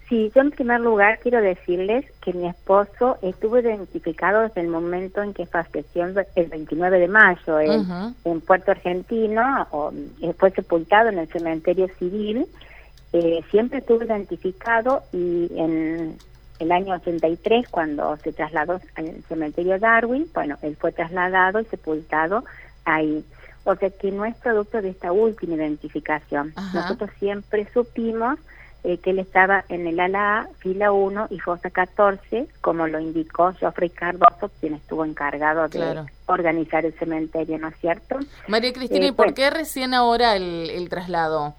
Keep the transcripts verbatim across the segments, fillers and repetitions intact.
Sí, yo en primer lugar quiero decirles que mi esposo estuvo identificado desde el momento en que falleció el veintinueve de mayo en, Uh-huh. en Puerto Argentino, o, eh, fue sepultado en el cementerio civil, eh, siempre estuvo identificado y en el año ochenta y tres, cuando se trasladó al cementerio Darwin, bueno, él fue trasladado y sepultado ahí. O sea que no es producto de esta última identificación. Ajá. Nosotros siempre supimos eh, que él estaba en el ala A, fila uno y fosa catorce, como lo indicó Geoffrey Cardoso, quien estuvo encargado Claro. de organizar el cementerio, ¿no es cierto? María Cristina, Eh, ¿y por bueno, qué recién ahora el, el traslado?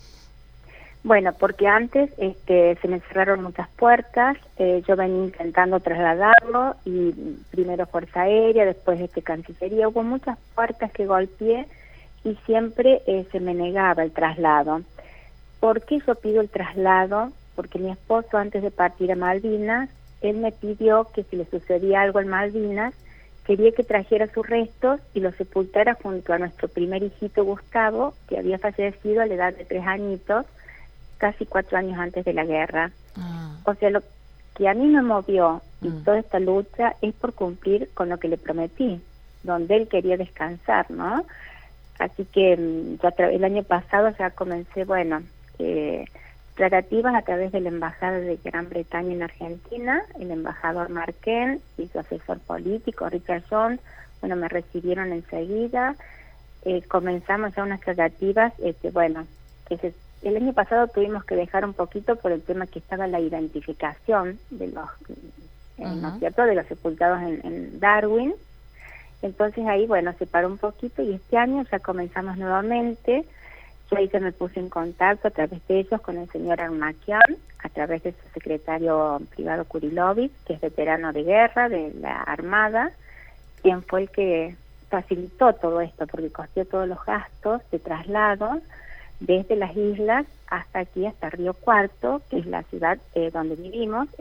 Bueno, porque antes este, se me cerraron muchas puertas, eh, yo venía intentando trasladarlo y primero Fuerza Aérea, después este Cancillería, hubo muchas puertas que golpeé y siempre eh, se me negaba el traslado. ¿Por qué yo pido el traslado? Porque mi esposo antes de partir a Malvinas, él me pidió que si le sucedía algo en Malvinas, quería que trajera sus restos y los sepultara junto a nuestro primer hijito Gustavo, que había fallecido a la edad de tres añitos, casi cuatro años antes de la guerra. Ah. O sea, lo que a mí me movió y Mm. toda esta lucha es por cumplir con lo que le prometí, donde él quería descansar, ¿no? Así que mm, yo a tra- el año pasado ya comencé, bueno, eh, tratativas a través de la Embajada de Gran Bretaña en Argentina, el embajador Marquén y su asesor político, Richard Jones, bueno, me recibieron enseguida, eh, comenzamos ya unas tratativas, este, bueno, que se el año pasado tuvimos que dejar un poquito por el tema que estaba la identificación de los, eh, ¿no es Uh-huh. cierto?, de los sepultados en, en Darwin. Entonces ahí, bueno, se paró un poquito y este año ya comenzamos nuevamente. Yo ahí ya me puse en contacto a través de ellos con el señor Armakian, a través de su secretario privado Kurilovich, que es veterano de guerra de la Armada, quien fue el que facilitó todo esto, porque costeó todos los gastos de traslado desde las islas hasta aquí, hasta Río Cuarto, que es la ciudad eh, donde vivimos.